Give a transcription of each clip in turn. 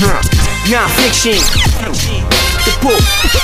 Non-fiction. The boy.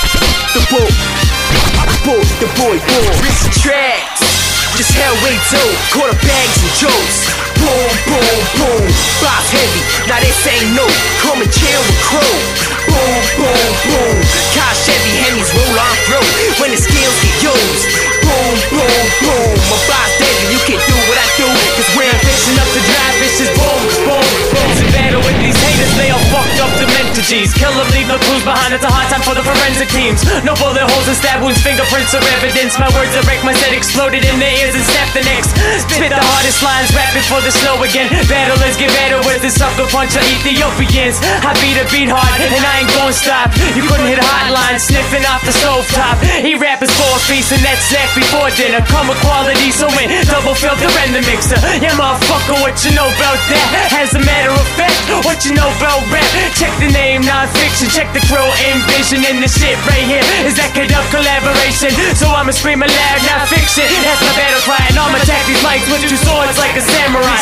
Listen tracks. Just hell way too. Quarterbacks and jokes. Boom, boom, boom. Boss heavy. Now this ain't no. Come and chill with crew. Boom, boom, boom. Car Chevy Hemis roll on through. When the skills get used. Boom, boom, boom. My boss deadly. You can't do what I do. Cause we're fixing up to drive. It's just boom, boom, boom. To battle with these haters. They all fucked up demented G's. Kill them, leave no clues behind. It's a hard time for the forensic teams. No bullet holes and stab wounds. Fingerprints are evidence. My words that break my set exploded in their ears and snapped the necks. Spit the hardest lines. Rap before the snow again. Battlers get better with the sucker punch of Ethiopians. I beat a beat hard and I ain't gon' stop. You couldn't hit a hotline sniffing off the stovetop. He rap is for a feast and that's snack before dinner. Come with quality, so win. Double filter and the mixer. Yeah, motherfucker, what you know about that? As a matter of fact, what you know about rap? Check the name, non-fiction. Check the crew, envision. And the shit right here is that kind of collaboration. So I'ma scream aloud, non-fiction. That's my battle cry and I'ma attack these mics with two swords like a samurai.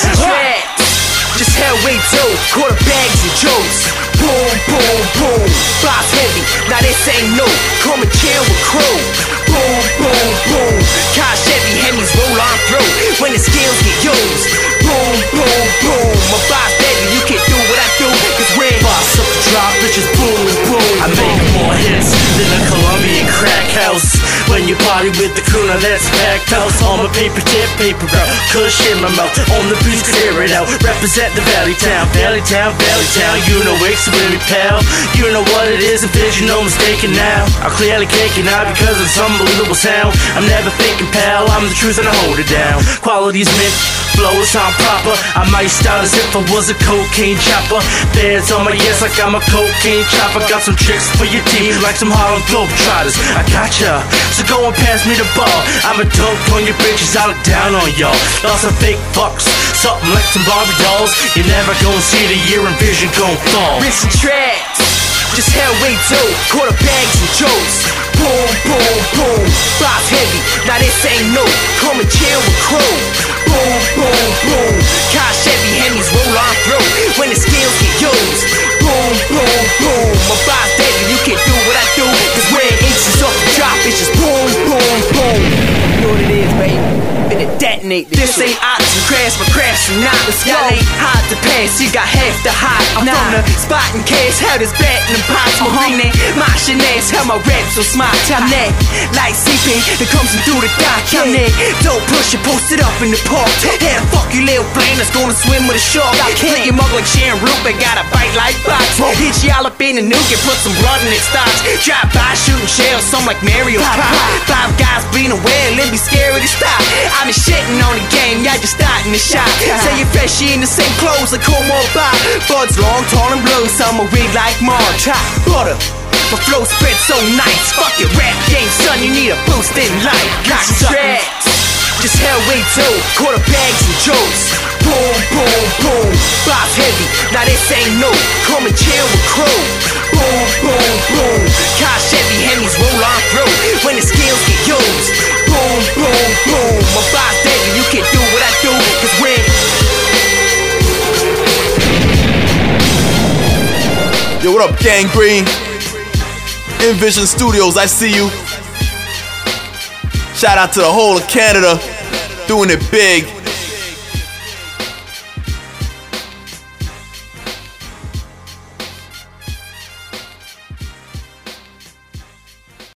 Just hell way too. Quarterbacks and jokes. Boom, boom, boom. Boss heavy. Now this ain't no. Come and chill with crew. Boom, boom, boom. Car Chevy Hemis roll on through. When the skills get used. Boom, boom, boom. My boss deadly. You can't do what I do. Cause we're boss up the drop. Bitches boom, boom. I make more hits than a Colombian crack house. When you party with the crew, now that's packed house. On my paper tip, paper route. Kush in my mouth. On the beach, clear it out. Represent the Valley Town, Valley Town, Valley Town. You know it's with me, pal. You know what it is, and vision, no mistaking now. I'm clearly caking out because of this unbelievable sound. I'm never faking, pal. I'm the truth and I hold it down. Quality's mint, flow is on proper. I might start as if I was a cocaine chopper. Bands on my ears like I'm a cocaine chopper. Got some tricks for your team like some Harlem Globetrotters. I gotcha, so go and pass me the ball. I'm a dunk on your bitches, I look down on y'all. Lost some fake fucks, something like some Barbie dolls. You're never gonna see the year and vision gon' fall. Listen tracks, just hell way too. Quarterbacks and jokes. Boom, boom, boom. Boss heavy, now this ain't no. Come and chill with crew. Boom, boom, boom. Car Chevy Hemis roll on through. When the skills get used. Boom, boom, boom. My boss deadly, you can't do what I do. Cause we're inches off the drop. It's just boom, boom, boom. You know what it is, baby. Finna detonate this. This ain't ox and crash, but crash and not. Y'all ain't hard to pass, you got half the hot. I'm from the spot in case, how this bat in the pots. Marine, moshing ass, how my rap so smart. I'm that light seeping that comes in through the dock. I'm that dope pusher posted up in the park. Hey, fuck you little flame that's gonna swim with a shark. Play your mug like Sharon Rupert, got a bite like box. Hit y'all up in the nuke and put some blood in it starts. Drive by shooting shells, some like Mario Kart. Five guys being aware, let me scary to stop. I'm shitting on the game, y'all just starting the shot. Say you're fresh, she in the same clothes like Como Bob. Buds long, tall and blue, some are wig like Marge. Hot butter, my flow spread so nice. Fuck your rap game, son, you need a boost in life. Cock tracks, just hell way too. Quarterbacks and jokes. Boom, boom, boom. Boss heavy, now this ain't no. Come and chill with crew. Boom, boom, boom. Car Chevy Hemis roll on through. When the skills get used. Boom, boom, boom. My boss deadly, you can't do what I do. Cause we're Yo, what up, Gang Green? Envision Studios, I see you. Shout out to the whole of Canada, doing it big.